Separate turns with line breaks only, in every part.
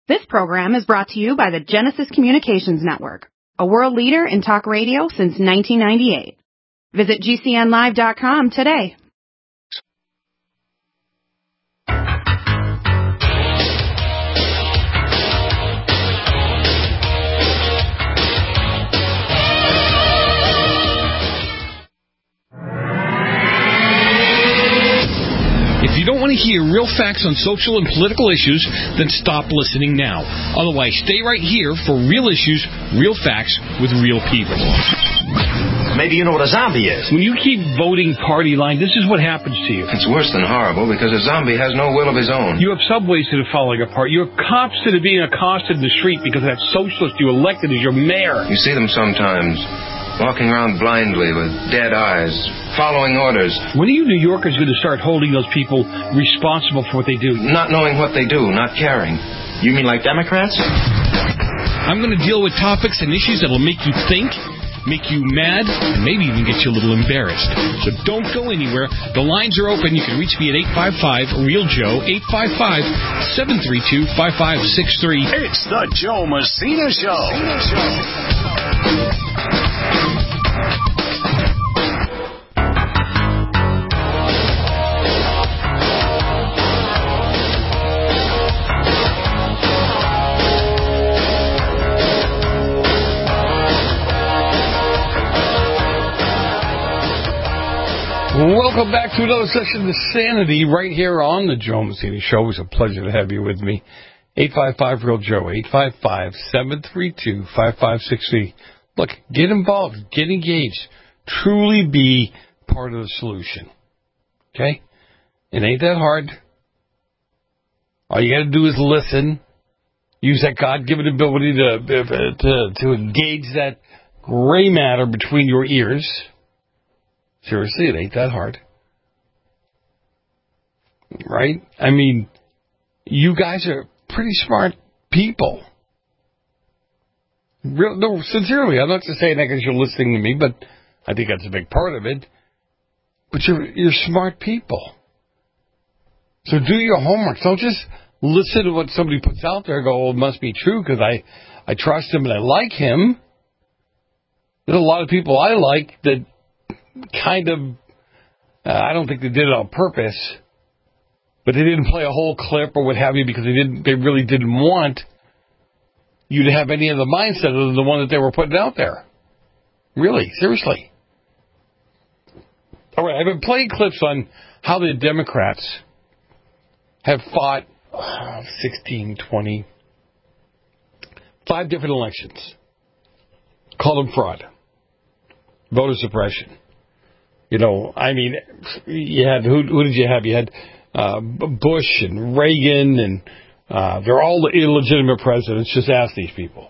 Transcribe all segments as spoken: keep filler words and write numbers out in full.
This program is brought to you by the Genesis Communications Network, a world leader in talk radio since nineteen ninety-eight. Visit G C N live dot com today.
If you don't want to hear real facts on social and political issues, then stop listening now. Otherwise, stay right here for real issues, real facts, with real people.
Maybe you know what a zombie is.
When you keep voting party line, this is what happens to you.
It's worse than horrible because a zombie has no will of his own.
You have subways that are falling apart. You have cops that are being accosted in the street because that socialist you elected as your mayor.
You see them sometimes, walking around blindly with dead eyes, following orders.
When are you New Yorkers going to start holding those people responsible for what they do?
Not knowing what they do, not caring.
You mean like Democrats?
I'm going to deal with topics and issues that will make you think, make you mad, and maybe even get you a little embarrassed. So don't go anywhere. The lines are open. You can reach me at eight five five, REAL Joe, eight five five, seven three two, five five six three.
It's the Joe Messina Show. Messina Show.
Welcome back to another session of Sanity right here on the Joe Messina Show. It was a pleasure to have you with me. eight five five, REAL Joe, eight five five, seven three two, five five six three. Look, get involved, get engaged, truly be part of the solution. Okay? It ain't that hard. All you got to do is listen. Use that God-given ability to, to, to engage that gray matter between your ears. Seriously, it ain't that hard. Right? I mean, you guys are pretty smart people. Real, no, sincerely, I'm not just saying that because you're listening to me, but I think that's a big part of it. But you're, you're smart people. So do your homework. Don't just listen to what somebody puts out there and go, oh, it must be true because I, I trust him and I like him. There's a lot of people I like that kind of, uh, I don't think they did it on purpose, but they didn't play a whole clip or what have you because they didn't. They really didn't want you to have any other mindset other than the one that they were putting out there. Really, seriously. All right, I've been playing clips on how the Democrats have fought uh, sixteen, twenty, five different elections. Call them fraud, voter suppression. You know, I mean, you had, who, who did you have? You had uh, Bush and Reagan, and uh, they're all the illegitimate presidents. Just ask these people.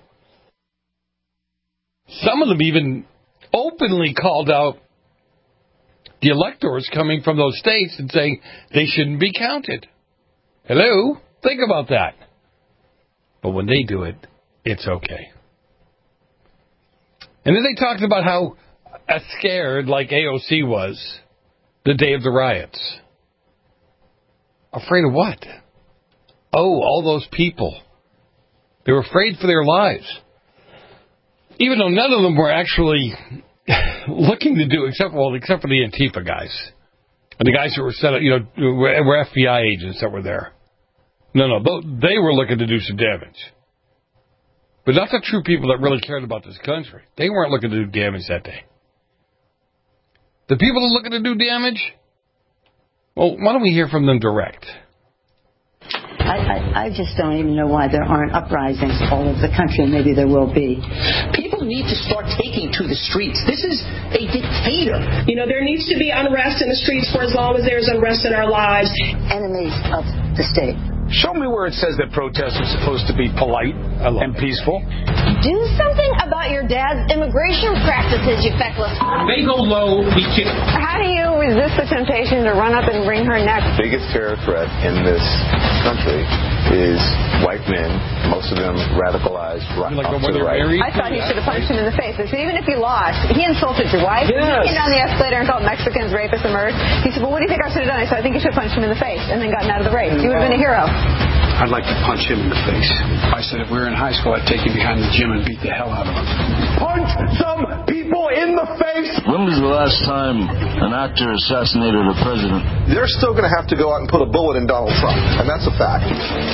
Some of them even openly called out the electors coming from those states and saying they shouldn't be counted. Hello? Think about that. But when they do it, it's okay. And then they talked about how as scared like A O C was the day of the riots. Afraid of what? Oh, all those people. They were afraid for their lives. Even though none of them were actually looking to do, except well, except for the Antifa guys. And the guys who were set up, you know, were F B I agents that were there. No, no, they were looking to do some damage. But not the true people that really cared about this country. They weren't looking to do damage that day. The people that are looking to do damage, well, why don't we hear from them direct?
I, I, I just don't even know why there aren't uprisings all over the country, and maybe there will be.
People need to start taking to the streets. This is a dictator.
You know, there needs to be unrest in the streets for as long as there's unrest in our lives.
Enemies of the state.
Show me where it says that protests are supposed to be polite and
it.
peaceful.
Do something about your dad's immigration practices, you feckless.
They go low, we kill.
How do you resist the temptation to run up and wring her neck?
The biggest terror threat in this country is white men, most of them radicalized right
like
off to the right.
I thought he should have punched him in the face. I said, even if you lost, he insulted your wife.
Yes.
He came down the escalator and called Mexicans rapists and murderers. He said, well, what do you think I should have done? I said, I think you should have punched him in the face and then gotten out of the race. You would have been a hero.
I'd like to punch him in the face. I said if we were in high school, I'd take him behind the gym and beat the hell out of him.
Punch some people in the face!
When was the last time an actor assassinated a president?
They're still going to have to go out and put a bullet in Donald Trump, and that's a fact.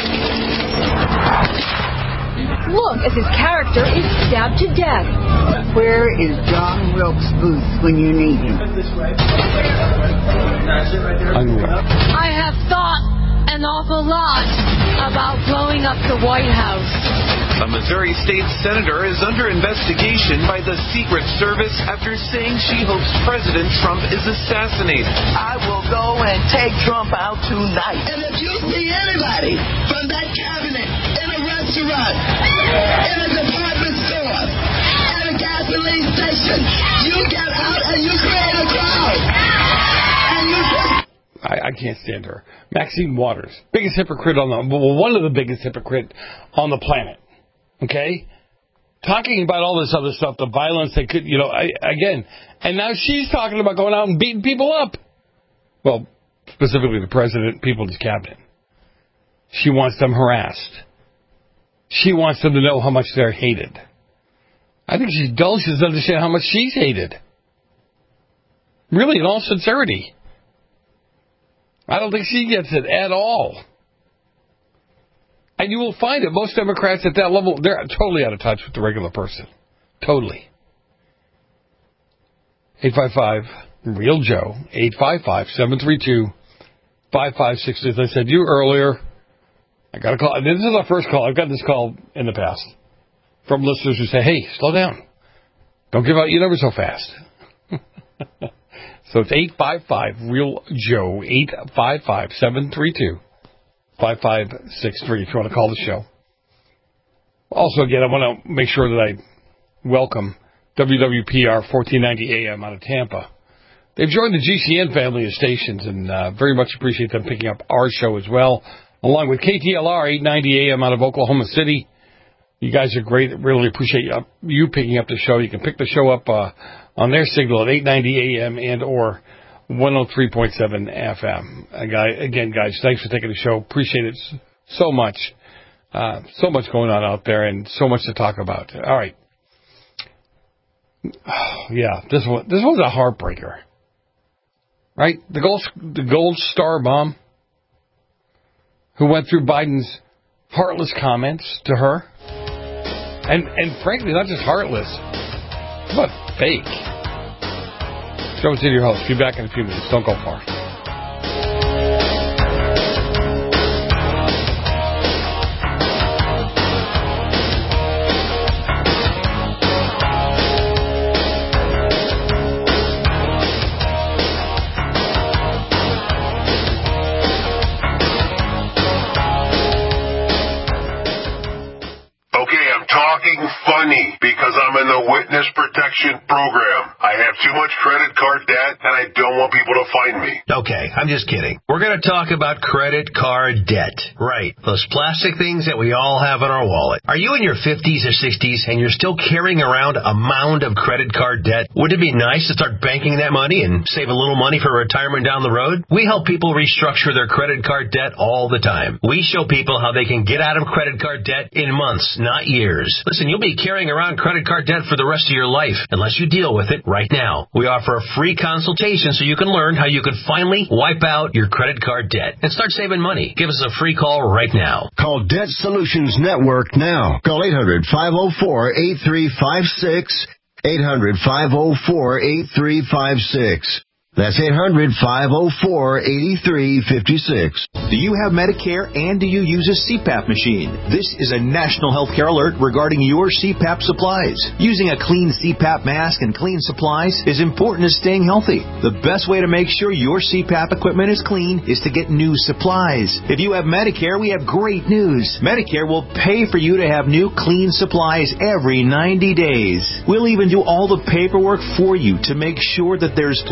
Look, as his character is stabbed to death.
Where is John Wilkes Booth when you need him?
I have thought an awful lot about blowing up the White House.
A Missouri state senator is under investigation by the Secret Service after saying she hopes President Trump is assassinated.
I will go and take Trump out tonight.
And if you see anybody from that cabinet in a restaurant, in a department store, at a gasoline station, you get out and you create a crowd. And you
I, I can't stand her. Maxine Waters, biggest hypocrite on the, well, one of the biggest hypocrite on the planet. Okay? Talking about all this other stuff, the violence they could, you know, I, again, and now she's talking about going out and beating people up. Well, specifically the president, people in his cabinet. She wants them harassed. She wants them to know how much they're hated. I think she's dull. She doesn't understand how much she's hated. Really, in all sincerity. I don't think she gets it at all. And you will find that most Democrats at that level, they're totally out of touch with the regular person. Totally. eight five five, real Joe, eight five five, seven three two, five five six two. As I said to you earlier, I got a call. This is our first call. I've got this call in the past from listeners who say, hey, slow down. Don't give out your number so fast. So it's eight five five, real Joe, eight five five, seven three two, five five six three if you want to call the show. Also, again, I want to make sure that I welcome W W P R fourteen ninety A M out of Tampa. They've joined the G C N family of stations, and uh, very much appreciate them picking up our show as well, along with K T L R eight ninety A M out of Oklahoma City. You guys are great. Really appreciate you, you picking up the show. You can pick the show up uh, on their signal at eight ninety A M and or one oh three point seven F M. Again, guys, thanks for taking the show. Appreciate it so much. Uh, so much going on out there and so much to talk about. All right. Oh, yeah, this one, this was a heartbreaker. Right? The gold, the gold star bomb who went through Biden's heartless comments to her. And and frankly, not just heartless, but fake. Joe to your host. Be back in a few minutes. Don't go far.
Funny, because I'm in the witness protection program. I have too much credit card debt, and I don't want people to find me.
Okay, I'm just kidding. We're going to talk about credit card debt. Right, those plastic things that we all have in our wallet. Are you in your fifties or sixties and you're still carrying around a mound of credit card debt? Would it be nice to start banking that money and save a little money for retirement down the road? We help people restructure their credit card debt all the time. We show people how they can get out of credit card debt in months, not years. Listen, you'll be carrying around credit card debt for the rest of your life unless you deal with it right now. We offer a free consultation so you can learn how you can finally wipe out your credit card debt and start saving money. Give us a free call right now.
Call Debt Solutions Network now. Call eight hundred, five oh four, eight three five six, eight hundred, five oh four, eight three five six. That's eight hundred, five oh four, eight three five six.
Do you have Medicare and do you use a C PAP machine? This is a national healthcare alert regarding your C PAP supplies. Using a clean C PAP mask and clean supplies is important to staying healthy. The best way to make sure your C PAP equipment is clean is to get new supplies. If you have Medicare, we have great news. Medicare will pay for you to have new clean supplies every ninety days. We'll even do all the paperwork for you to make sure that there's little to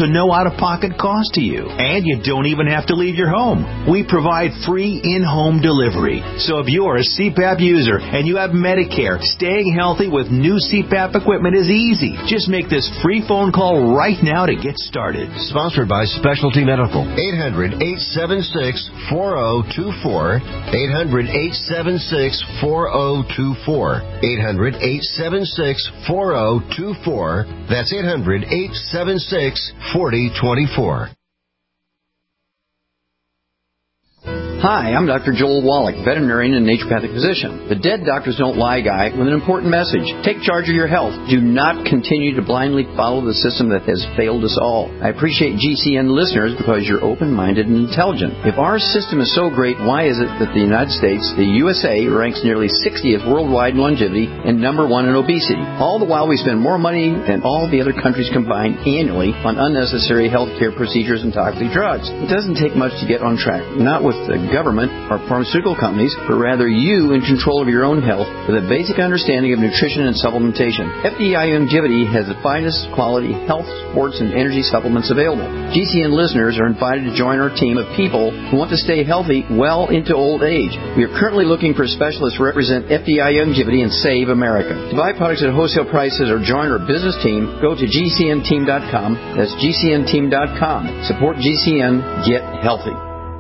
no out-of-pocket cost to you. And you don't even have to leave your home. We provide free in-home delivery. So if you're a C PAP user and you have Medicare, staying healthy with new C PAP equipment is easy. Just make this free phone call right now to get started.
Sponsored by Specialty Medical. eight hundred, eight seven six, four zero two four. eight hundred, eight seven six, four zero two four. eight hundred, eight seven six, four zero two four. That's eight hundred, eight seven six, four zero two four.
Hi, I'm Doctor Joel Wallach, veterinarian and naturopathic physician. The Dead Doctors Don't Lie guy with an important message. Take charge of your health. Do not continue to blindly follow the system that has failed us all. I appreciate G C N listeners because you're open-minded and intelligent. If our system is so great, why is it that the United States, the U S A, ranks nearly sixtieth worldwide in longevity and number one in obesity? All the while we spend more money than all the other countries combined annually on unnecessary health care procedures and toxic drugs. It doesn't take much to get on track. Not with the government or pharmaceutical companies, but rather you in control of your own health with a basic understanding of nutrition and supplementation. F D I Longevity has the finest quality health, sports, and energy supplements available. G C N listeners are invited to join our team of people who want to stay healthy well into old age. We are currently looking for specialists to represent F D I Longevity and Save America. To buy products at wholesale prices or join our business team, go to G C N team dot com. That's G C N team dot com. Support G C N. Get healthy.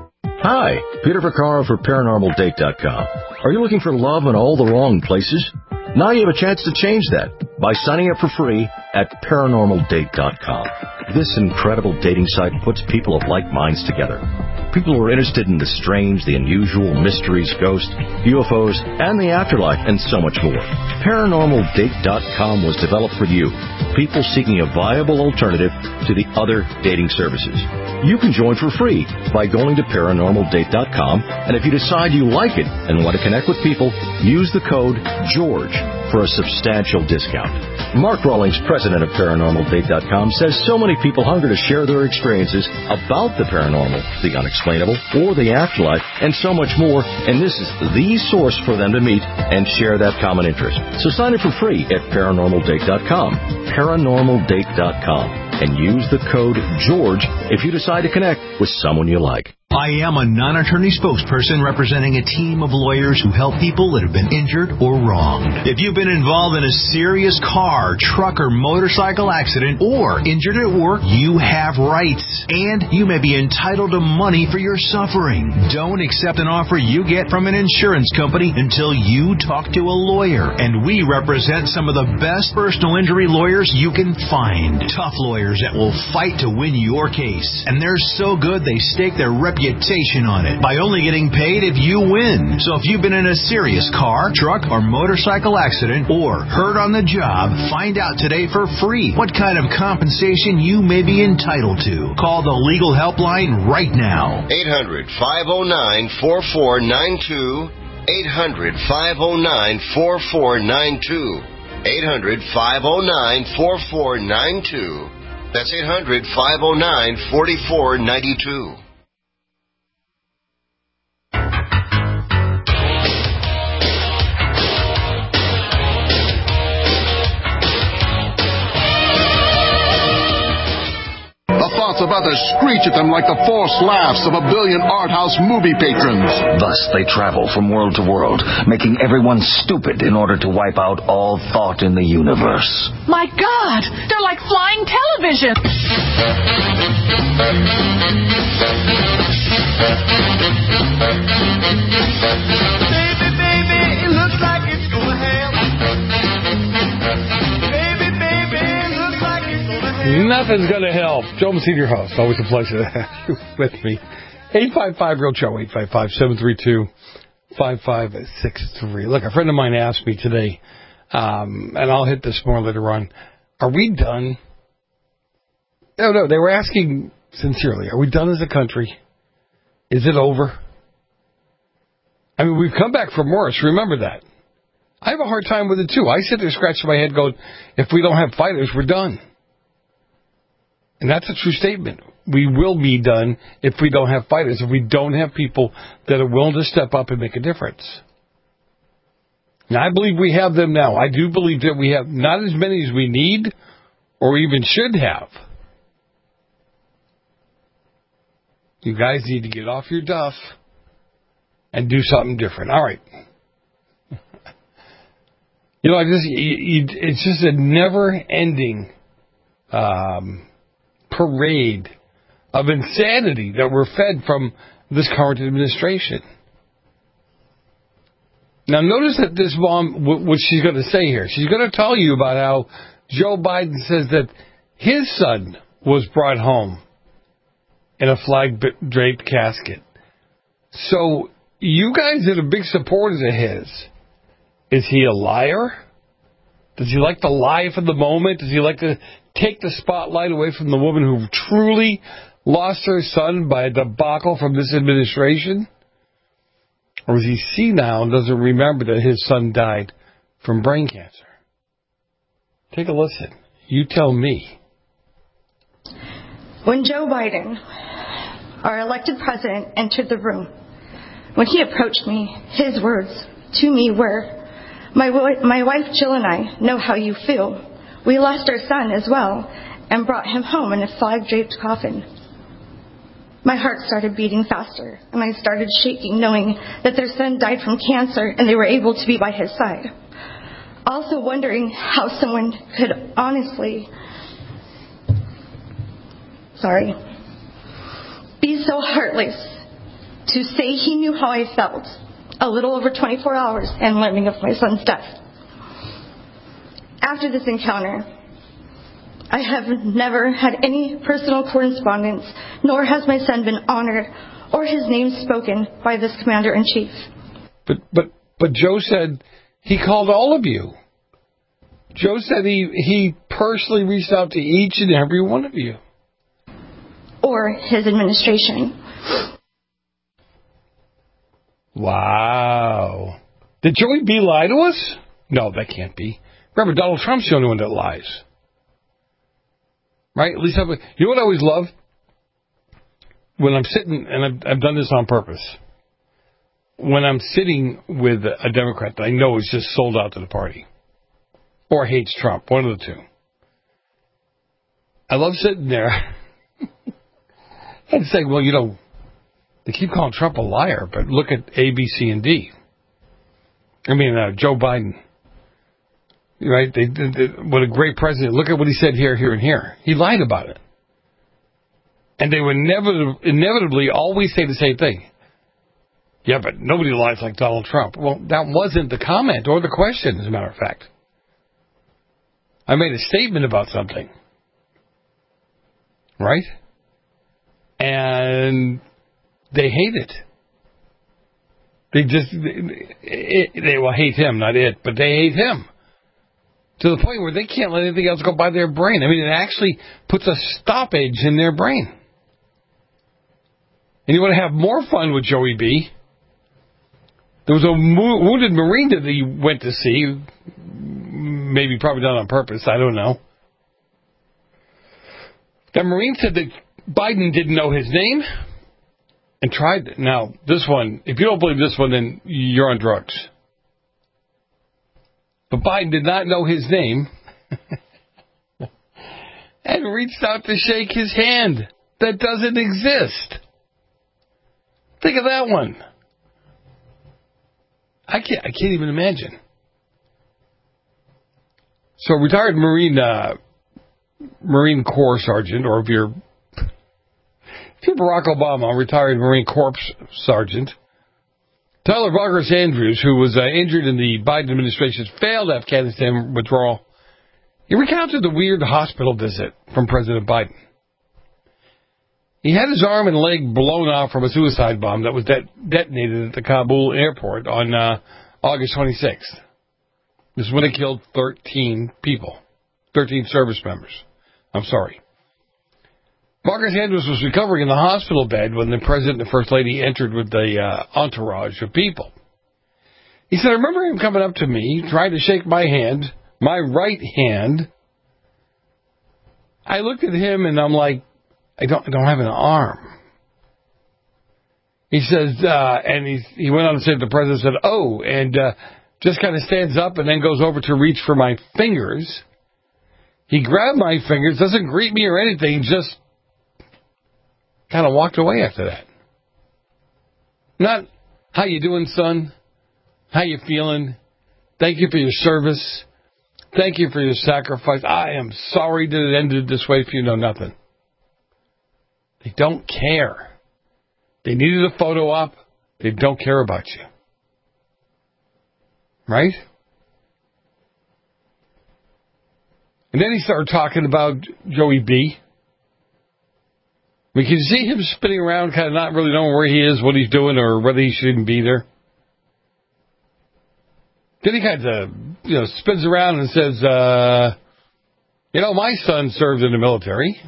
Hi, Peter Vaccaro for Paranormal Date dot com. Are you looking for love in all the wrong places? Now you have a chance to change that by signing up for free at Paranormal Date dot com. This incredible dating site puts people of like minds together. People who are interested in the strange, the unusual, mysteries, ghosts, U F Os, and the afterlife, and so much more. Paranormal Date dot com was developed for you, people seeking a viable alternative to the other dating services. You can join for free by going to Paranormal Date dot com, and if you decide you like it and want to connect with people, use the code GEORGE for a substantial discount. Mark Rawlings, president of Paranormal Date dot com, says so many people hunger to share their experiences about the paranormal, the unexplainable, or the afterlife, and so much more, and this is the source for them to meet and share that common interest. So sign up for free at Paranormal Date dot com, Paranormal Date dot com, and use the code GEORGE if you decide to connect with someone you like.
I am a non-attorney spokesperson representing a team of lawyers who help people that have been injured or wronged. If you've been involved in a serious car, truck, or motorcycle accident, or injured at work, you have rights, and you may be entitled to money for your suffering. Don't accept an offer you get from an insurance company until you talk to a lawyer, and we represent some of the best personal injury lawyers you can find. Tough lawyers that will fight to win your case, and they're so good they stake their reputation on it by only getting paid if you win. So if you've been in a serious car, truck, or motorcycle accident, or hurt on the job, find out today for free what kind of compensation you may be entitled to. Call the legal helpline right now.
eight hundred, five oh nine, four four nine two. eight hundred, five oh nine, four four nine two. eight hundred, five oh nine, four four nine two. That's eight hundred, five oh nine, four four nine two.
Thoughts about to screech at them like the false laughs of a billion art house movie patrons.
Thus they travel from world to world, making everyone stupid in order to wipe out all thought in the universe.
My God, they're like flying television.
Baby, baby, it looks like it's going to hell. Baby, baby, it looks like it's going to hell.
Nothing's going to help. Joe Messina, your host. Always a pleasure to have you with me. eight five five, real Joe, eight five five, seven three two, five five six three. Look, a friend of mine asked me today, um, and I'll hit this more later on, are we done? No, no, they were asking sincerely, are we done as a country? Is it over? I mean, we've come back from worse. Remember that. I have a hard time with it, too. I sit there scratching my head going, if we don't have fighters, we're done. And that's a true statement. We will be done if we don't have fighters, if we don't have people that are willing to step up and make a difference. Now, I believe we have them now. I do believe that we have not as many as we need or even should have. You guys need to get off your duff and do something different. All right. You know, I just, you, you, it's just a never-ending um, parade of insanity that we're fed from this current administration. Now, notice that this mom, what she's going to say here, she's going to tell you about how Joe Biden says that his son was brought home in a flag-draped casket. So, you guys are the big supporters of his. Is he a liar? Does he like to lie for the moment? Does he like to take the spotlight away from the woman who truly lost her son by a debacle from this administration? Or is he senile and doesn't remember that his son died from brain cancer? Take a listen. You tell me.
When Joe Biden, our elected president, entered the room, when he approached me, his words to me were, my, my wife Jill and I know how you feel. We lost our son as well and brought him home in a flag-draped coffin. My heart started beating faster, and I started shaking, knowing that their son died from cancer and they were able to be by his side. Also wondering how someone could honestly, sorry, be so heartless to say he knew how I felt a little over twenty-four hours and learning of my son's death. After this encounter, I have never had any personal correspondence, nor has my son been honored or his name spoken by this commander-in-chief.
But but but Joe said he called all of you. Joe said he, he personally reached out to each and every one of you.
Or his administration.
Wow. Did Joey B lie to us? No, that can't be. Remember, Donald Trump's the only one that lies. Right? At least, I've, you know what I always love? When I'm sitting, and I've, I've done this on purpose, when I'm sitting with a Democrat that I know is just sold out to the party, or hates Trump, one of the two. I love sitting there and saying, well, you know, they keep calling Trump a liar, but look at A, B, C, and D. I mean, uh, Joe Biden. Right? They, they, they, what a great president. Look at what he said here, here, and here. He lied about it. And they would inevitably, inevitably always say the same thing. Yeah, but nobody lies like Donald Trump. Well, that wasn't the comment or the question, as a matter of fact. I made a statement about something. Right? And they hate it. They just, they, they will hate him, not it, but they hate him. To the point where they can't let anything else go by their brain. I mean, it actually puts a stoppage in their brain. And you want to have more fun with Joey B. There was a mo- wounded Marine that he went to see. Maybe probably done on purpose. I don't know. That Marine said that Biden didn't know his name and tried it. Now, this one, if you don't believe this one, then you're on drugs. But Biden did not know his name and reached out to shake his hand. That doesn't exist. Think of that one. I can't. I can't even imagine. So, retired Marine uh, Marine Corps Sergeant, or if you're if you're Barack Obama, retired Marine Corps Sergeant. Tyler Vargas Andrews, who was uh, injured in the Biden administration's failed Afghanistan withdrawal, he recounted the weird hospital visit from President Biden. He had his arm and leg blown off from a suicide bomb that was de- detonated at the Kabul airport on uh, August twenty-sixth. This is when it killed thirteen people, thirteen service members. I'm sorry. Vargas Andrews was recovering in the hospital bed when the President and the First Lady entered with the uh, entourage of people. He said, I remember him coming up to me, trying to shake my hand, my right hand. I looked at him and I'm like, I don't, I don't have an arm. He says, uh, and he, he went on to say, the President said, oh, and uh, just kind of stands up and then goes over to reach for my fingers. He grabbed my fingers, doesn't greet me or anything, just kind of walked away after that. Not, how you doing, son? How you feeling? Thank you for your service. Thank you for your sacrifice. I am sorry that it ended this way for you. No, nothing. They don't care. They needed a photo op. They don't care about you. Right? And then he started talking about Joey B. We can see him spinning around, kind of not really knowing where he is, what he's doing, or whether he should even be there. Then he kind of, you know, spins around and says, uh, you know, my son served in the military.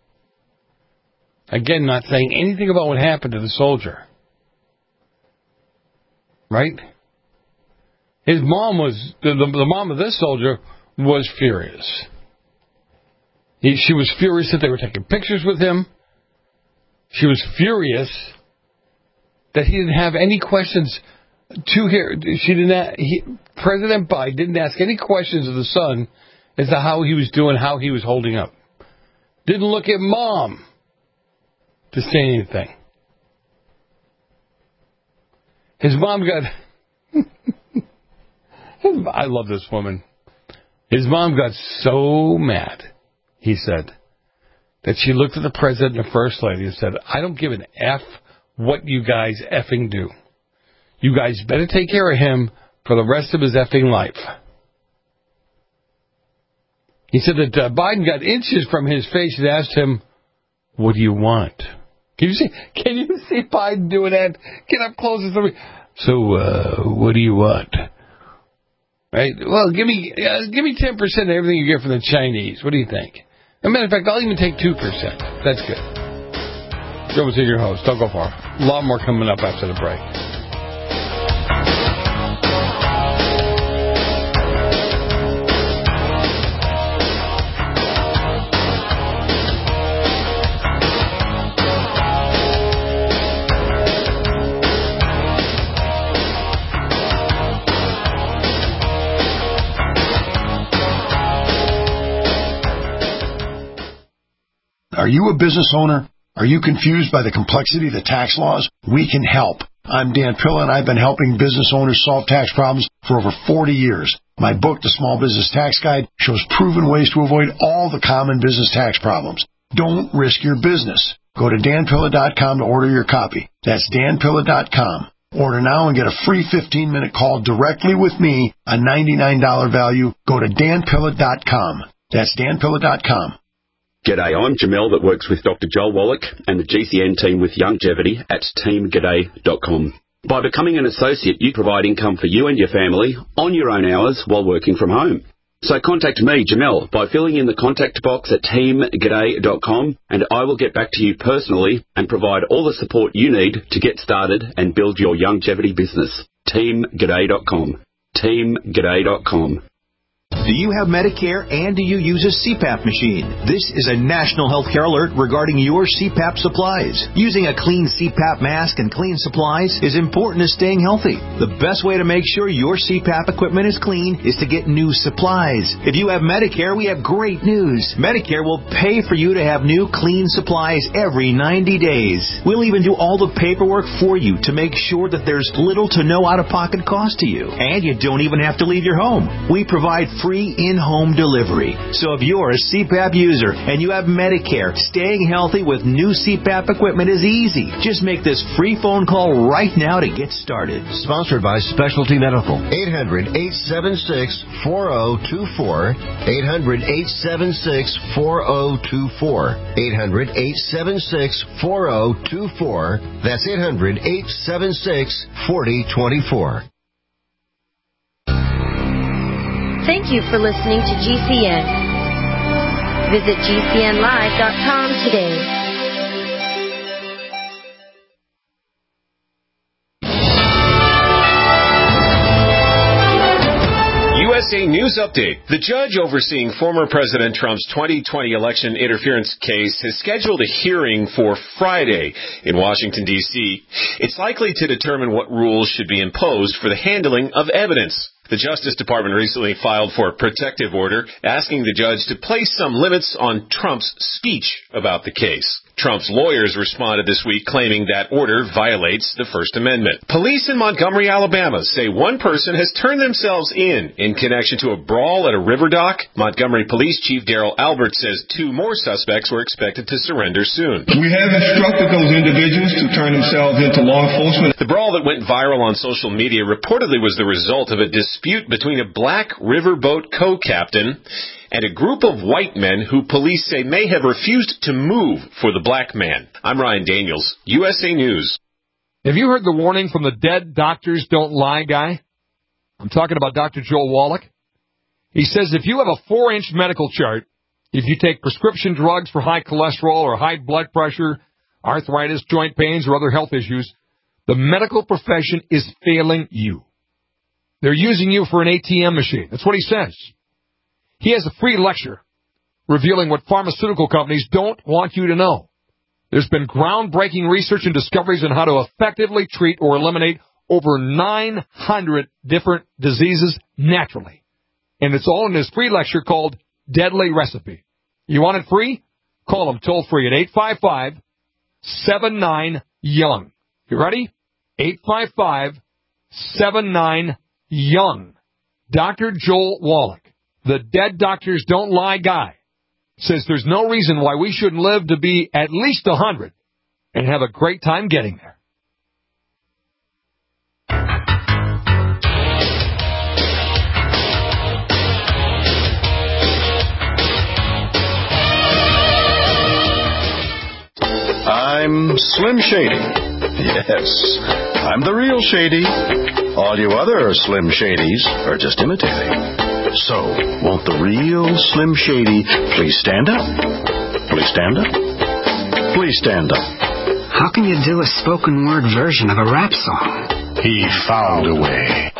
Again, not saying anything about what happened to the soldier. Right? His mom was, the, the, the mom of this soldier was furious. He, she was furious that they were taking pictures with him. She was furious that he didn't have any questions to her. She didn't. Have, he, President Biden didn't ask any questions of the son as to how he was doing, how he was holding up. Didn't look at mom to say anything. His mom got... I love this woman. His mom got so mad, he said, that she looked at the president and the first lady and said, I don't give an F what you guys effing do. You guys better take care of him for the rest of his effing life. He said that uh, Biden got inches from his face and asked him, what do you want? Can you see, can you see Biden doing that? Get up close to somebody. So, uh, what do you want? Right? Well, give me uh, give me ten percent of everything you get from the Chinese. What do you think? As a matter of fact, I'll even take two percent. That's good. Joe was your host. Don't go far. A lot more coming up after the break.
Are you a business owner? Are you confused by the complexity of the tax laws? We can help. I'm Dan Pilla, and I've been helping business owners solve tax problems for over forty years. My book, The Small Business Tax Guide, shows proven ways to avoid all the common business tax problems. Don't risk your business. Go to dan pilla dot com to order your copy. That's dan pilla dot com. Order now and get a free fifteen-minute call directly with me, a ninety-nine dollars value. Go to dan pilla dot com. That's dan pilla dot com.
G'day, I'm Jamel that works with Doctor Joel Wallach and the G C N team with Longevity at team g'day dot com. By becoming an associate, you provide income for you and your family on your own hours while working from home. So contact me, Jamel, by filling in the contact box at team g'day dot com, and I will get back to you personally and provide all the support you need to get started and build your longevity business. team g'day dot com. team g'day dot com.
Do you have Medicare and do you use a C PAP machine? This is a national healthcare alert regarding your C PAP supplies. Using a clean C PAP mask and clean supplies is important to staying healthy. The best way to make sure your C PAP equipment is clean is to get new supplies. If you have Medicare, we have great news. Medicare will pay for you to have new clean supplies every ninety days. We'll even do all the paperwork for you to make sure that there's little to no out-of-pocket cost to you. And you don't even have to leave your home. We provide free in-home delivery. So if you're a C PAP user and you have Medicare, staying healthy with new C PAP equipment is easy. Just make this free phone call right now to get started.
Sponsored by Specialty Medical. eight hundred, eight seven six, four zero two four. eight hundred, eight seven six, four zero two four. eight hundred, eight seven six, four zero two four. That's eight hundred, eight seven six, four zero two four.
Thank you for listening to G C N. Visit G C N live dot com today.
U S A News Update. The judge overseeing former President Trump's twenty twenty election interference case has scheduled a hearing for Friday in Washington, D C It's likely to determine what rules should be imposed for the handling of evidence. The Justice Department recently filed for a protective order asking the judge to place some limits on Trump's speech about the case. Trump's lawyers responded this week claiming that order violates the First Amendment. Police in Montgomery, Alabama say one person has turned themselves in in connection to a brawl at a river dock. Montgomery Police Chief Daryl Albert says two more suspects were expected to surrender soon.
We have instructed those individuals to turn themselves into law enforcement.
The brawl that went viral on social media reportedly was the result of a dispute between a black riverboat co-captain and a group of white men who police say may have refused to move for the black man. I'm Ryan Daniels, U S A News.
Have you heard the warning from the dead doctors don't lie guy? I'm talking about Doctor Joel Wallach. He says if you have a four-inch medical chart, if you take prescription drugs for high cholesterol or high blood pressure, arthritis, joint pains, or other health issues, the medical profession is failing you. They're using you for an A T M machine. That's what he says. He has a free lecture revealing what pharmaceutical companies don't want you to know. There's been groundbreaking research and discoveries on how to effectively treat or eliminate over nine hundred different diseases naturally. And it's all in his free lecture called Deadly Recipe. You want it free? Call him toll free at eight five five, seven nine, young. You ready? eight five five, seven nine, young. Doctor Joel Wallach, the dead doctors don't lie guy, says there's no reason why we shouldn't live to be at least one hundred and have a great time getting there.
I'm Slim Shady. Yes, I'm the real Shady. All you other Slim Shadys are just imitating. So, won't the real Slim Shady please stand up? Please stand up? Please stand up.
How can you do a spoken word version of a rap song?
He found a way.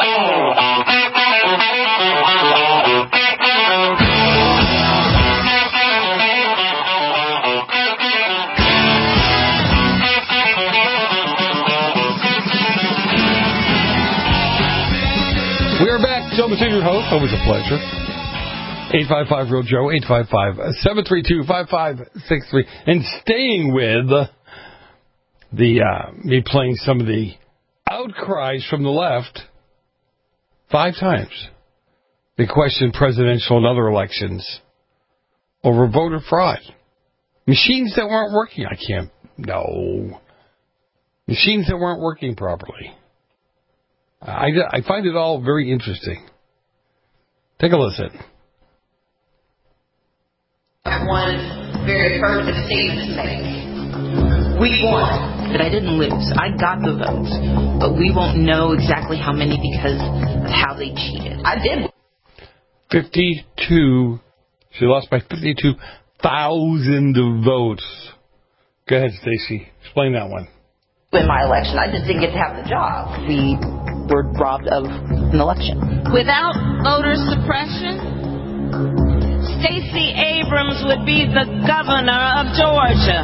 We are back. Joe Messina, your host. Always a pleasure. eight five five, real Joe, eight five five, seven three two, five five six three. And staying with the uh, me playing some of the outcries from the left five times. They questioned presidential and other elections over voter fraud. Machines that weren't working. I can't. No. Machines that weren't working properly. I, I find it all very interesting. Take a listen.
One very affirmative statement to make. We won, but I didn't lose. I got the votes, but we won't know exactly how many because of how they cheated. I did.
fifty-two. She lost by fifty-two thousand votes. Go ahead, Stacey. Explain that one.
In my election, I just didn't get to have the job. We were robbed of an election.
Without voter suppression, Stacey Abrams would be the governor of Georgia.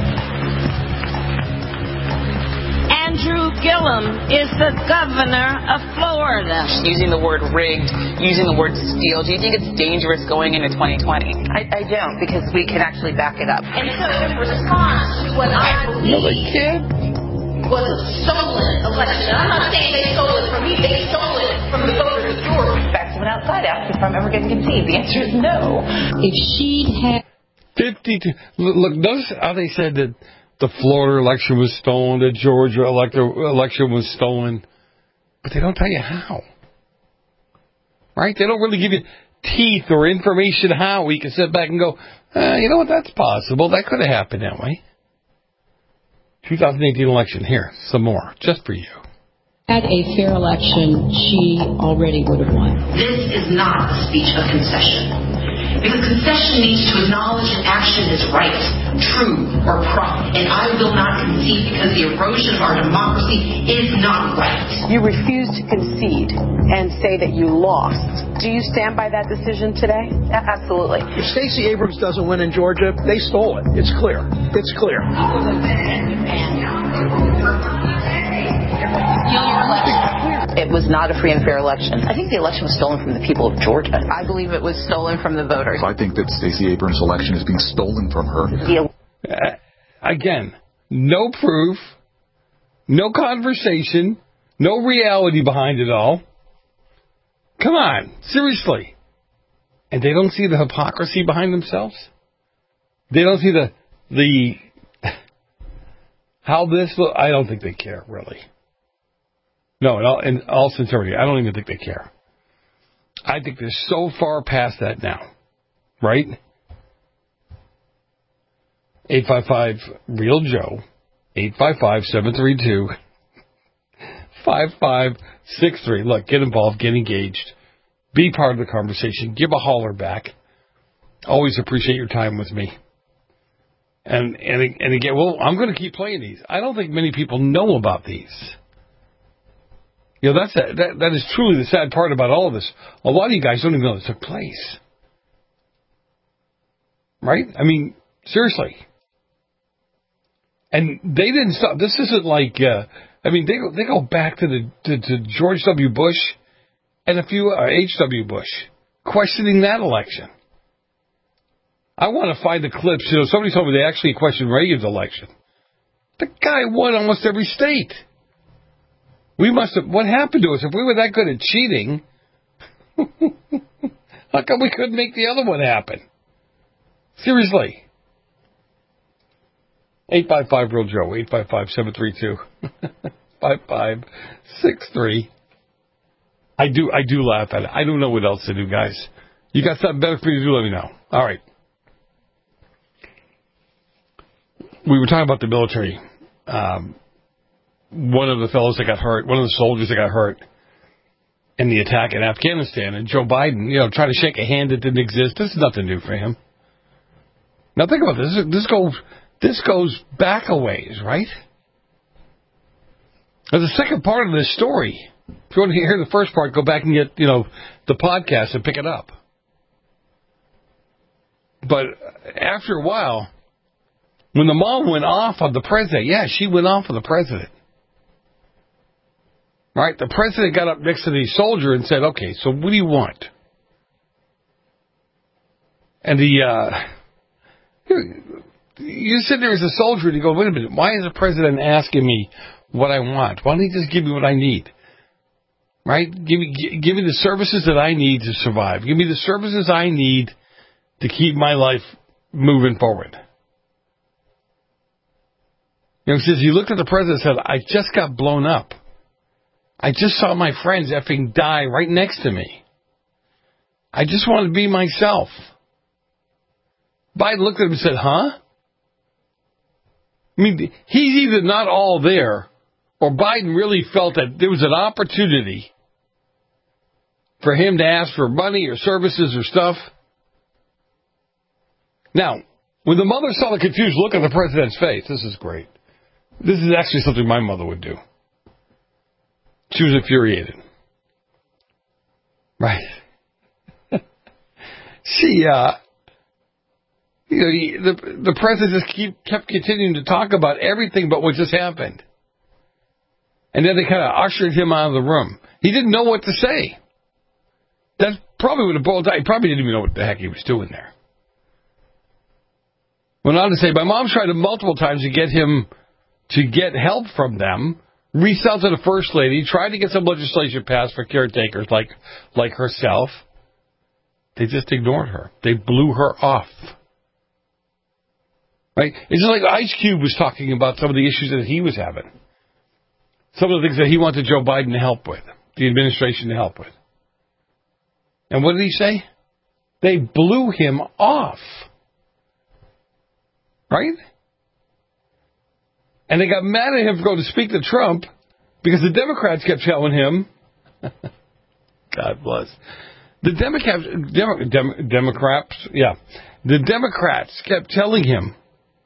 Andrew Gillum is the governor of Florida.
Using the word rigged, using the word steal, do you think it's dangerous going into twenty twenty? I, I don't, because we can actually back it up.
And so in response to what I believe
no, they can't.
was a stolen election, I'm not saying they stole it from me, they stole it from the voters of Georgia.
Back someone outside asked if I'm ever going to concede. The answer is no.
If she'd had
fifty-two. Look, notice how they said that the Florida election was stolen, the Georgia elect- election was stolen, but they don't tell you how. Right? They don't really give you teeth or information how we can sit back and go, uh, you know what, that's possible. That could have happened that way. twenty eighteen election, here, some more, just for you.
Had a fair election, she already would have won.
This is not a speech of concession. Because concession needs to acknowledge an action is right, true, or proper. And I will not concede because the erosion of our democracy is not right.
You refuse to concede and say that you lost. Do you stand by that decision today?
Absolutely.
If Stacey Abrams doesn't win in Georgia, they stole it. It's clear. It's clear.
It
was not a free and fair election. I think the election was stolen from the people of Georgia. I believe it was stolen from the voters.
I think that Stacey Abrams' election is being stolen from her.
The
Uh, again, no proof, no conversation, no reality behind it all. Come on, seriously. And they don't see the hypocrisy behind themselves? They don't see the, the, how this, will, I don't think they care, really. No, in all, in all sincerity, I don't even think they care. I think they're so far past that now, right? eight five five real Joe, eight five five, seven three two, five five six three. Look, get involved, get engaged, be part of the conversation, give a holler back. Always appreciate your time with me. And and and again, well, I'm going to keep playing these. I don't think many people know about these. You know, that's a, that that is truly the sad part about all of this. A lot of you guys don't even know this took place. Right? I mean, seriously. And they didn't stop. This isn't like, uh, I mean, they go, they go back to the to, to George W. Bush and a few uh, H W. Bush questioning that election. I want to find the clips. You know, somebody told me they actually questioned Reagan's election. The guy won almost every state. We must have. What happened to us if we were that good at cheating? How come we couldn't make the other one happen? Seriously. eight five five real Joe, eight five five, seven three two, five five six three. I do I do laugh at it. I don't know what else to do, guys. You got something better for me to do, let me know. All right. We were talking about the military. Um, one of the fellows that got hurt, one of the soldiers that got hurt in the attack in Afghanistan, and Joe Biden, you know, trying to shake a hand that didn't exist. This is nothing new for him. Now think about this. This goes... This goes back a ways, right? There's a second part of this story. If you want to hear the first part, go back and get, you know, the podcast and pick it up. But after a while, when the mom went off on the president, yeah, she went off on the president. Right? The president got up next to the soldier and said, okay, so what do you want? And the, uh, you sit there as a soldier and you go, wait a minute, why is the president asking me what I want? Why don't he just give me what I need? Right? Give me, give me the services that I need to survive. Give me the services I need to keep my life moving forward. You know, he says, he looked at the president and said, I just got blown up. I just saw my friends effing die right next to me. I just want to be myself. Biden looked at him and said, huh? I mean, he's either not all there, or Biden really felt that there was an opportunity for him to ask for money or services or stuff. Now, when the mother saw the confused look on the president's face, this is great. This is actually something my mother would do. She was infuriated. Right. she, uh, you know, he, the, the president just keep, kept continuing to talk about everything but what just happened. And then they kind of ushered him out of the room. He didn't know what to say. That probably would have boiled down. He probably didn't even know what the heck he was doing there. Went on to say, my mom tried multiple times to get him to get help from them, reached out to the first lady, tried to get some legislation passed for caretakers like like herself. They just ignored her. They blew her off. Right? It's just like Ice Cube was talking about some of the issues that he was having. Some of the things that he wanted Joe Biden to help with, the administration to help with. And what did he say? They blew him off. Right? And they got mad at him for going to speak to Trump because the Democrats kept telling him, God bless, the Democrats, Dem, Dem, Democrats, yeah, the Democrats kept telling him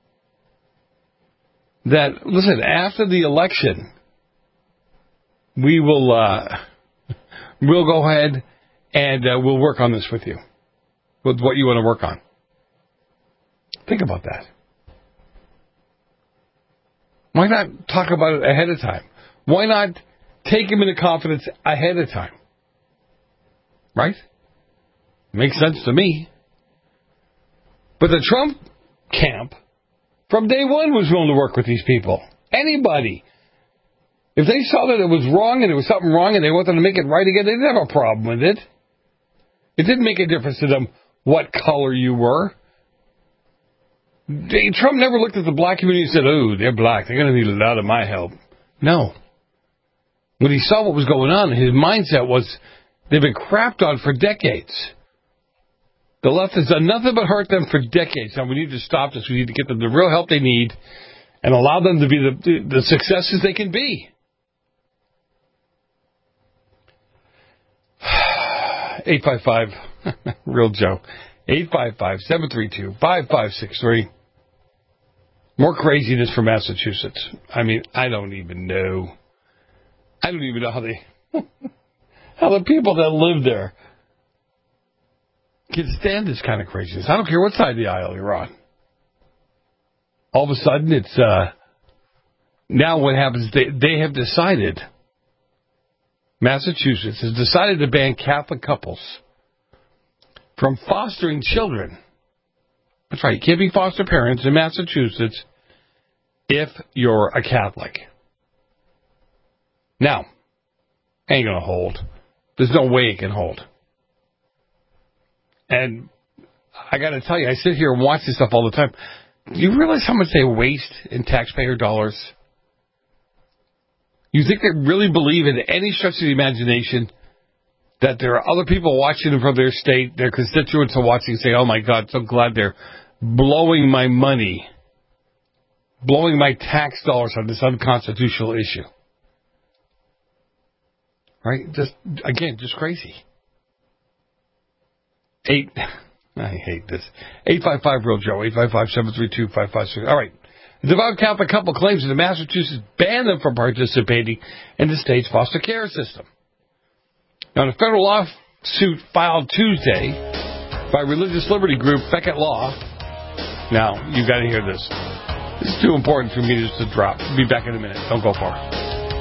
that, listen, after the election, we will, uh, we'll go ahead and uh, we'll work on this with you, with what you want to work on. Think about that. Why not talk about it ahead of time? Why not take him into confidence ahead of time. Right? Makes sense to me. But the Trump camp, from day one, was willing to work with these people. Anybody. If they saw that it was wrong and there was something wrong and they wanted to make it right again, they didn't have a problem with it. It didn't make a difference to them what color you were. They, Trump never looked at the black community and said, oh, they're black, they're going to need a lot of my help. No. When he saw what was going on, his mindset was, they've been crapped on for decades. The left has done nothing but hurt them for decades. Now we need to stop this. We need to get them the real help they need and allow them to be the, the successes they can be. eight five five, Real Joe, eight five five, seven three two, five five six three. More craziness from Massachusetts. I mean, I don't even know. I don't even know how they, how the people that live there can stand this kind of craziness. I don't care what side of the aisle you're on. All of a sudden, it's, uh, now what happens, they, they have decided, Massachusetts has decided to ban Catholic couples from fostering children. That's right, you can't be foster parents in Massachusetts if you're a Catholic. Now, ain't gonna hold. There's no way it can hold. And I gotta tell you, I sit here and watch this stuff all the time. Do you realize how much they waste in taxpayer dollars? You think they really believe in any stretch of the imagination that there are other people watching them from their state, their constituents are watching and say, oh my God, so glad they're blowing my money, blowing my tax dollars on this unconstitutional issue. Right? Just, again, just crazy. Eight, I hate this. eight five five, Real Joe, eight five five, seven three two, five five six. All right. The devout Catholic couple claims that Massachusetts banned them from participating in the state's foster care system. Now, in a federal lawsuit filed Tuesday by religious liberty group Becket Law. Now, you've got to hear this. This is too important for me just to drop. I'll be back in a minute. Don't go far.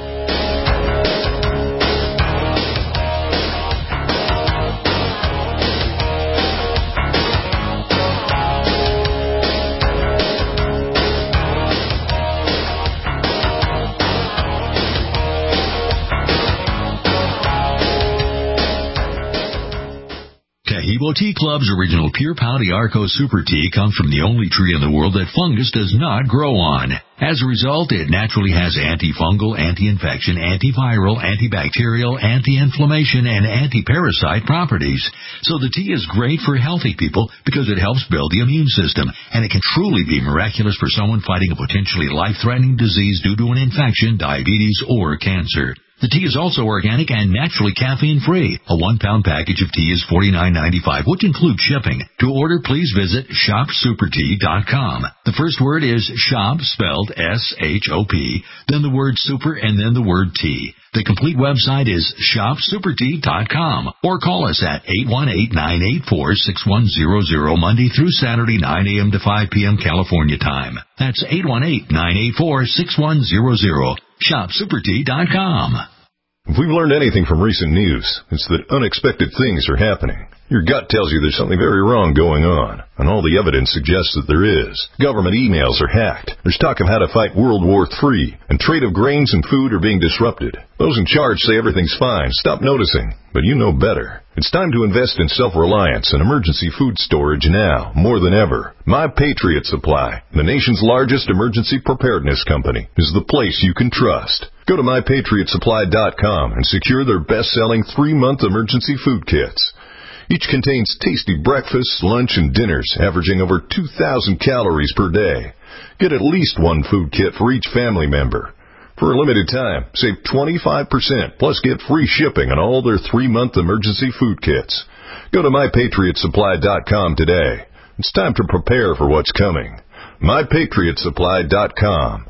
Taheebo Tea Club's original Pure Pau Arco Super Tea comes from the only tree in the world that fungus does not grow on. As a result, it naturally has antifungal, anti-infection, antiviral, antibacterial, anti-inflammation, and anti-parasite properties. So the tea is great for healthy people because it helps build the immune system, and it can truly be miraculous for someone fighting a potentially life-threatening disease due to an infection, diabetes, or cancer. The tea is also organic and naturally caffeine-free. A one-pound package of tea is forty-nine ninety-five, which includes shipping. To order, please visit shop super tea dot com. The first word is shop, spelled S H O P, then the word super, and then the word tea. The complete website is shop super tea dot com, or call us at eight one eight, nine eight four, six one zero zero, Monday through Saturday, nine a.m. to five p.m. California time. That's eight one eight, nine eight four, six one zero zero. shop super tea dot com.
If we've learned anything from recent news, it's that unexpected things are happening. Your gut tells you there's something very wrong going on, and all the evidence suggests that there is. Government emails are hacked. There's talk of how to fight World War Three, and trade of grains and food are being disrupted. Those in charge say everything's fine. Stop noticing. But you know better. It's time to invest in self-reliance and emergency food storage now, more than ever. My Patriot Supply, the nation's largest emergency preparedness company, is the place you can trust. Go to my patriot supply dot com and secure their best-selling three-month emergency food kits. Each contains tasty breakfasts, lunch, and dinners, averaging over two thousand calories per day. Get at least one food kit for each family member. For a limited time, save twenty-five percent, plus get free shipping on all their three-month emergency food kits. Go to my patriot supply dot com today. It's time to prepare for what's coming. my patriot supply dot com.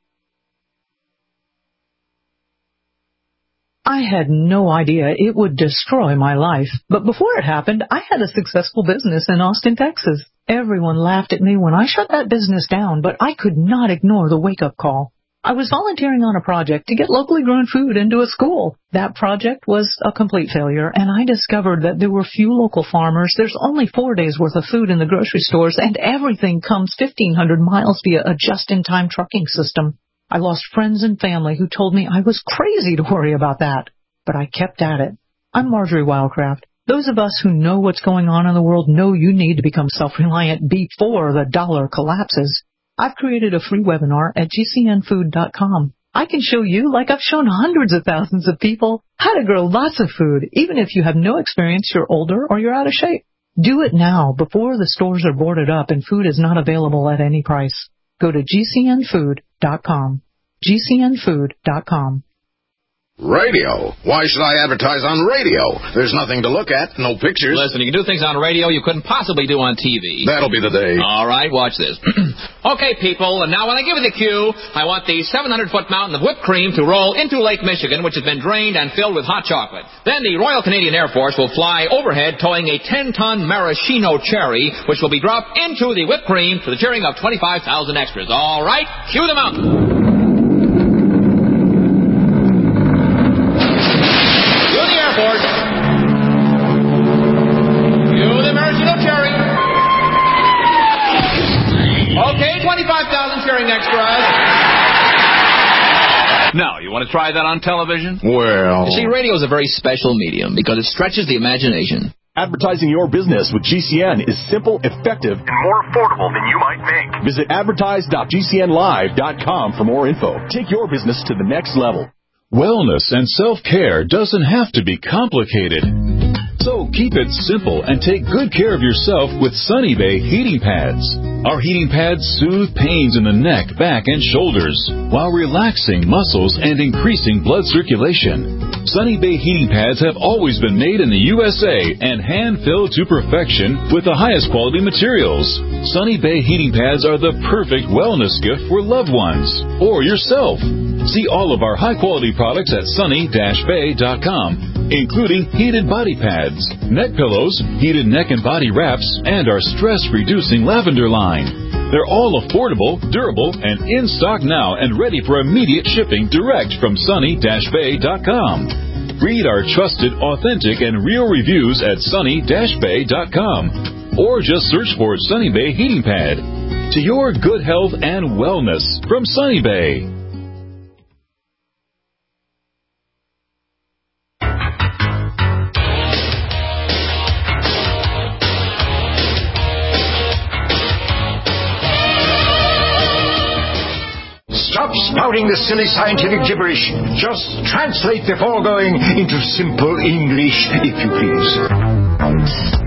I had no idea it would destroy my life, but before it happened, I had a successful business in Austin, Texas. Everyone laughed at me when I shut that business down, but I could not ignore the wake-up call. I was volunteering on a project to get locally grown food into a school. That project was a complete failure, and I discovered that there were few local farmers. There's only four days' worth of food in the grocery stores, and everything comes fifteen hundred miles via a just-in-time trucking system. I lost friends and family who told me I was crazy to worry about that, but I kept at it. I'm Marjorie Wildcraft. Those of us who know what's going on in the world know you need to become self-reliant before the dollar collapses. I've created a free webinar at G C N food dot com. I can show you, like I've shown hundreds of thousands of people, how to grow lots of food, even if you have no experience, you're older, or you're out of shape. Do it now, before the stores are boarded up and food is not available at any price. Go to G C N food dot com. G C N food dot com.
Radio? Why should I advertise on radio? There's nothing to look at, no pictures.
Listen, you can do things on radio you couldn't possibly do on T V.
That'll be the day.
All right, watch this. Okay, people, and now when I give you the cue, I want the seven hundred foot mountain of whipped cream to roll into Lake Michigan, which has been drained and filled with hot chocolate. Then the Royal Canadian Air Force will fly overhead towing a ten ton maraschino cherry, which will be dropped into the whipped cream to the cheering of twenty-five thousand extras. All right, cue the mountain. twenty-five thousand cheering extras. Now, you want to try that on television?
Well...
You see, radio is a very special medium because it stretches the imagination.
Advertising your business with G C N is simple, effective, and more affordable than you might think. Visit advertise dot G C N live dot com for more info. Take your business to the next level.
Wellness and self-care doesn't have to be complicated. So keep it simple and take good care of yourself with Sunny Bay heating pads. Our heating pads soothe pains in the neck, back, and shoulders while relaxing muscles and increasing blood circulation. Sunny Bay heating pads have always been made in the U S A and hand-filled to perfection with the highest quality materials. Sunny Bay heating pads are the perfect wellness gift for loved ones or yourself. See all of our high-quality products at sunny dash bay dot com, including heated body pads, neck pillows, heated neck and body wraps, and our stress-reducing lavender line. They're all affordable, durable, and in stock now and ready for immediate shipping direct from sunny dash bay dot com. Read our trusted, authentic, and real reviews at sunny dash bay dot com or just search for Sunny Bay Heating Pad. To your good health and wellness from Sunny Bay.
Stop spouting the silly scientific gibberish. Just translate the foregoing into simple English, if you please.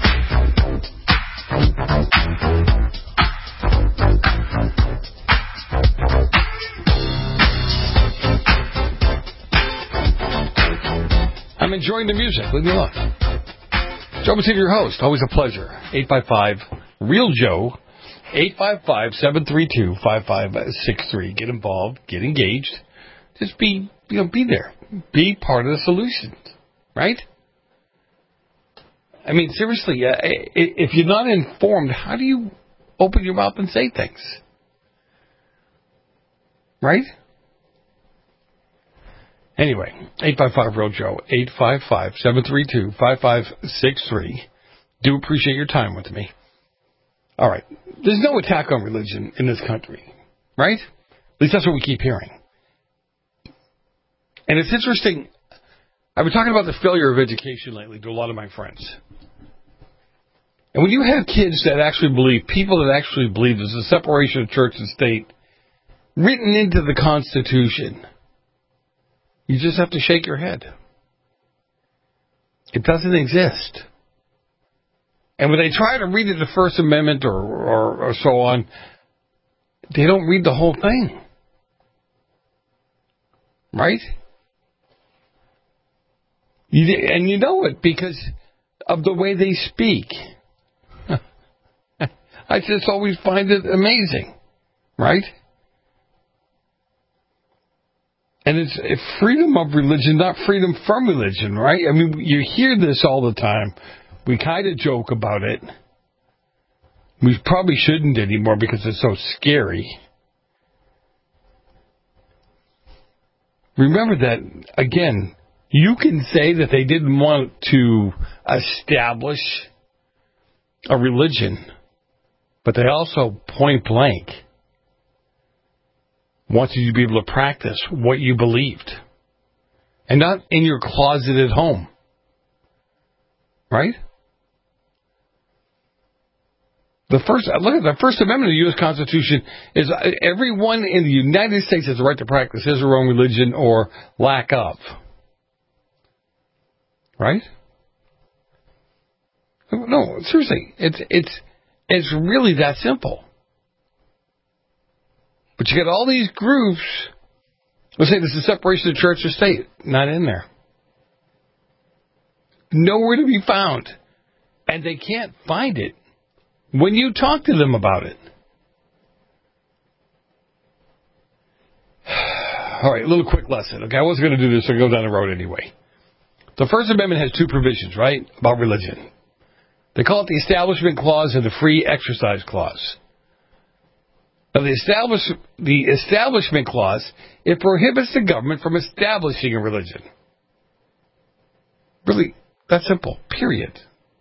I'm enjoying the music. Leave me alone. Joe Messina, your host. Always a pleasure. eight five five, REAL Joe. eight five five, seven three two, five five six three. Get involved. Get engaged. Just be, you know, be there. Be part of the solution. Right? I mean, seriously, uh, if you're not informed, how do you open your mouth and say things? Right? Anyway, eight five five, REAL Joe. eight five five, seven three two, five five six three. Do appreciate your time with me. All right. There's no attack on religion in this country, right? At least that's what we keep hearing. And it's interesting. I've been talking about the failure of education lately to a lot of my friends. And when you have kids that actually believe, people that actually believe there's a separation of church and state written into the Constitution, you just have to shake your head. It doesn't exist. And when they try to read the First Amendment or, or, or so on, they don't read the whole thing. Right? You, and you know it because of the way they speak. I just always find it amazing. Right? And it's freedom of religion, not freedom from religion, right? I mean, you hear this all the time. We kind of joke about it. We probably shouldn't anymore because it's so scary. remember that, again, you can say that they didn't want to establish a religion, but they also point blank wanted you to be able to practice what you believed. And not in your closet at home. Right? The first, look at the First Amendment of the U S Constitution is everyone in the United States has the right to practice his or her own religion or lack of. Right? No, seriously, it's it's it's really that simple. But you get all these groups. Let's say this is separation of church and state. Not in there. Nowhere to be found. And they can't find it when you talk to them about it. All right, a little quick lesson. Okay, I wasn't going to do this, so I'll go down the road anyway. The First Amendment has two provisions, right, about religion. They call it the Establishment Clause and the Free Exercise Clause. Now, the, establish, the Establishment Clause, it prohibits the government from establishing a religion. Really, that's simple, period.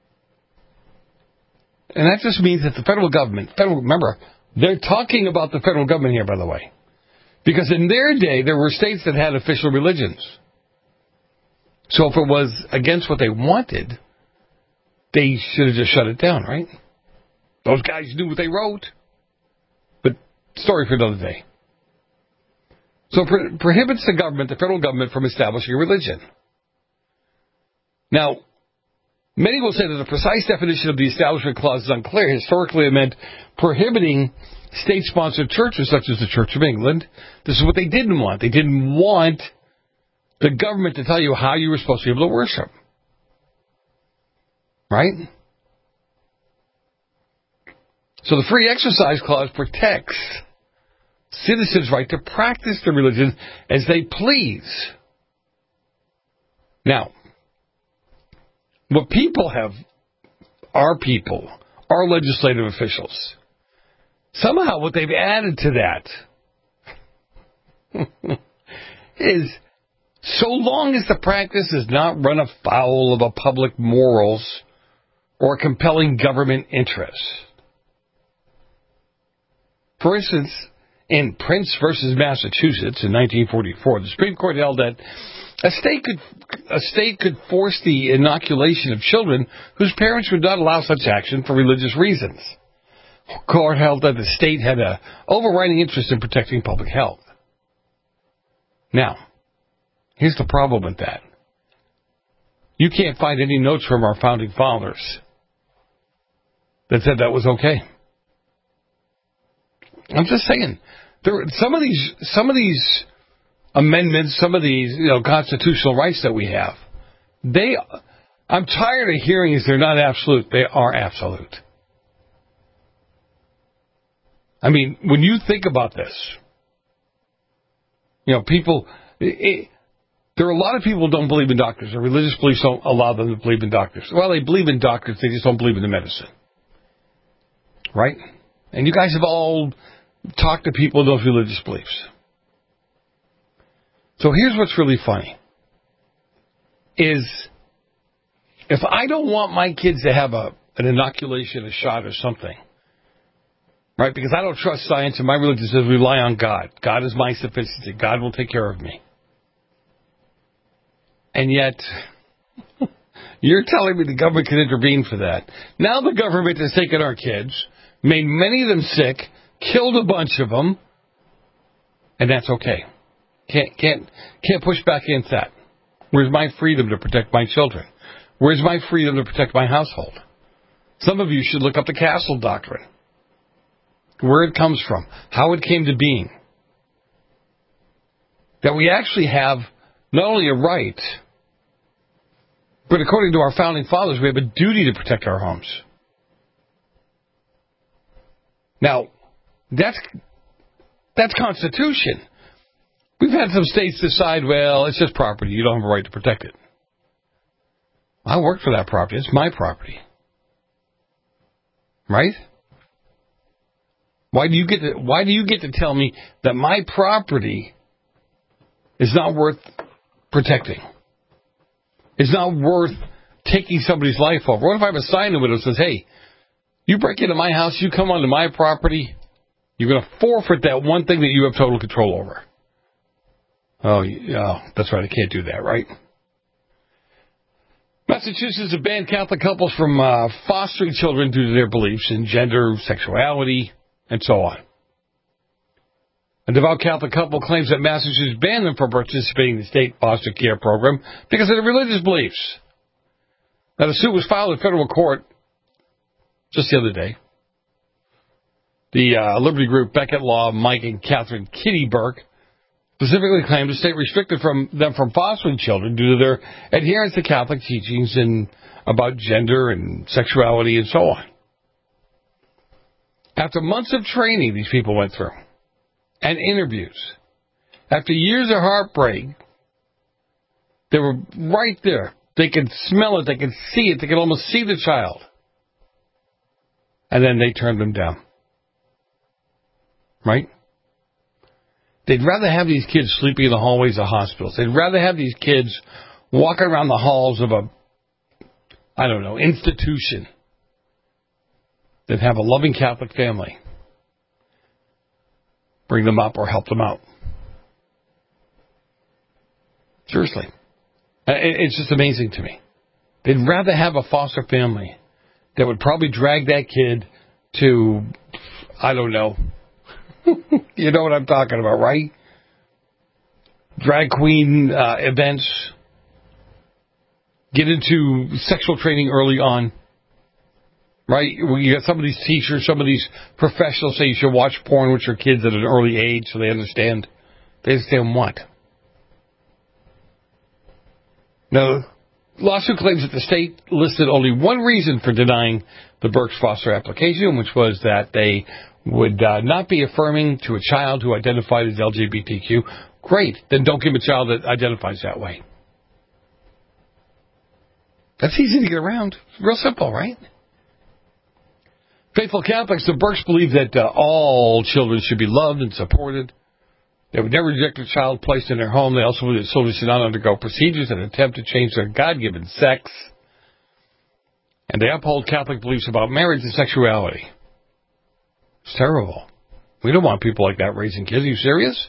And that just means that the federal government, federal, remember, they're talking about the federal government here, by the way. Because in their day, there were states that had official religions. So if it was against what they wanted, they should have just shut it down, right? Those guys knew what they wrote. But story for another day. So it pro- prohibits the government, the federal government, from establishing a religion. Now, many will say that the precise definition of the Establishment Clause is unclear. Historically, it meant prohibiting state-sponsored churches such as the Church of England. This is what they didn't want. They didn't want the government to tell you how you were supposed to be able to worship. Right? So the Free Exercise Clause protects citizens' right to practice their religion as they please. Now, what people have, our people, our legislative officials, somehow what they've added to that is, so long as the practice does not run afoul of a public morals or a compelling government interest. For instance, in Prince versus Massachusetts in nineteen forty-four, the Supreme Court held that a state could a state could force the inoculation of children whose parents would not allow such action for religious reasons. The court held that the state had an overriding interest in protecting public health. Now, here's the problem with that. You can't find any notes from our founding fathers that said that was okay. I'm just saying, there some of these some of these amendments, some of these you know constitutional rights that we have, they I'm tired of hearing is they're not absolute. They are absolute. I mean, when you think about this, you know, people. It, There are a lot of people who don't believe in doctors. Their religious beliefs don't allow them to believe in doctors. Well, they believe in doctors, they just don't believe in the medicine. Right? And you guys have all talked to people with those religious beliefs. So here's what's really funny. Is if I don't want my kids to have a an inoculation, a shot or something, right? Because I don't trust science and my religion says rely on God. God is my sufficiency. God will take care of me. And yet, you're telling me the government can intervene for that. Now the government has taken our kids, made many of them sick, killed a bunch of them, and that's okay. Can't can't can't push back against that. Where's my freedom to protect my children? Where's my freedom to protect my household? Some of you should look up the Castle Doctrine, where it comes from, how it came to being. That we actually have not only a right, but according to our founding fathers, we have a duty to protect our homes. Now, that's that's Constitution. We've had some states decide, well, it's just property. You don't have a right to protect it. I worked for that property. It's my property. Right? Why do you get to, why do you get to tell me that my property is not worth protecting. It's not worth taking somebody's life over. What if I have a sign in the window that says, hey, you break into my house, you come onto my property, you're going to forfeit that one thing that you have total control over. Oh, yeah, that's right, I can't do that, right? Massachusetts has banned Catholic couples from uh, fostering children due to their beliefs in gender, sexuality, and so on. A devout Catholic couple claims that Massachusetts banned them from participating in the state foster care program because of their religious beliefs. Now, the suit was filed in federal court just the other day. The uh, Liberty Group, Beckett Law, Mike and Catherine Kitty Burke specifically claimed the state restricted from them from fostering children due to their adherence to Catholic teachings and about gender and sexuality and so on. After months of training these people went through, and interviews, after years of heartbreak, they were right there. They could smell it, they could see it, they could almost see the child. And then they turned them down. Right? They'd rather have these kids sleeping in the hallways of hospitals. They'd rather have these kids walking around the halls of a, I don't know, institution than have a loving Catholic family bring them up or help them out. Seriously. It's just amazing to me. They'd rather have a foster family that would probably drag that kid to, I don't know, you know what I'm talking about, right? Drag queen uh, events. Get into sexual training early on. Right? You got some of these teachers, some of these professionals say you should watch porn with your kids at an early age so they understand. They understand what? Now, lawsuit claims that the state listed only one reason for denying the Burke's foster application, which was that they would uh, not be affirming to a child who identified as L G B T Q. Great. Then don't give a child that identifies that way. That's easy to get around. Real simple, right? Faithful Catholics, the Burkes believe that uh, all children should be loved and supported. They would never reject a child placed in their home. They also believe that children should not undergo procedures that attempt to change their God-given sex. And they uphold Catholic beliefs about marriage and sexuality. It's terrible. We don't want people like that raising kids. Are you serious?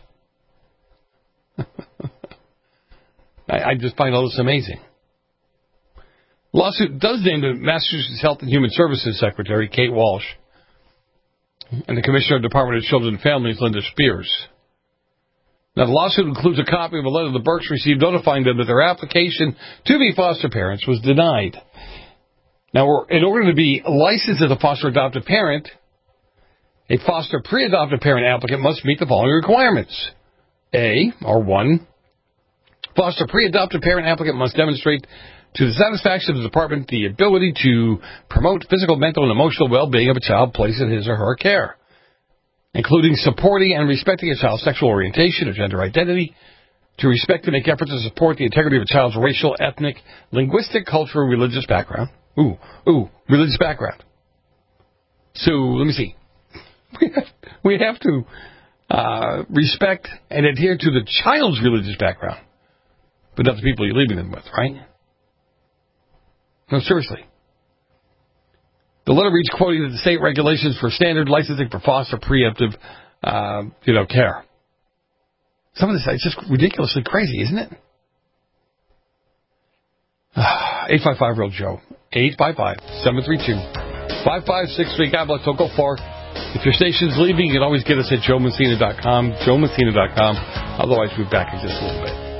I, I just find all this amazing. Lawsuit does name the Massachusetts Health and Human Services Secretary, Kate Walsh, and the Commissioner of the Department of Children and Families, Linda Spears. Now, the lawsuit includes a copy of a letter the Burkes received notifying them that their application to be foster parents was denied. Now, in order to be licensed as a foster adoptive parent, a foster pre-adoptive parent applicant must meet the following requirements. A, or one, foster pre-adoptive parent applicant must demonstrate to the satisfaction of the department the ability to promote physical, mental, and emotional well-being of a child placed in his or her care, including supporting and respecting a child's sexual orientation or gender identity, to respect and make efforts to support the integrity of a child's racial, ethnic, linguistic, cultural, and religious background. Ooh, ooh, religious background. So, let me see. We have, we have to uh, respect and adhere to the child's religious background, but not the people you're leaving them with, right? No, seriously. The letter reads, quoting the state regulations for standard licensing for foster preemptive, uh, you know, care. Some of this is just ridiculously crazy, isn't it? eight five five real Joe. eight five five, seven three two, five five six three. God bless. Don't go far. If your station's leaving, you can always get us at joe messina dot com, joe messina dot com. Otherwise, we'll be back in just a little bit.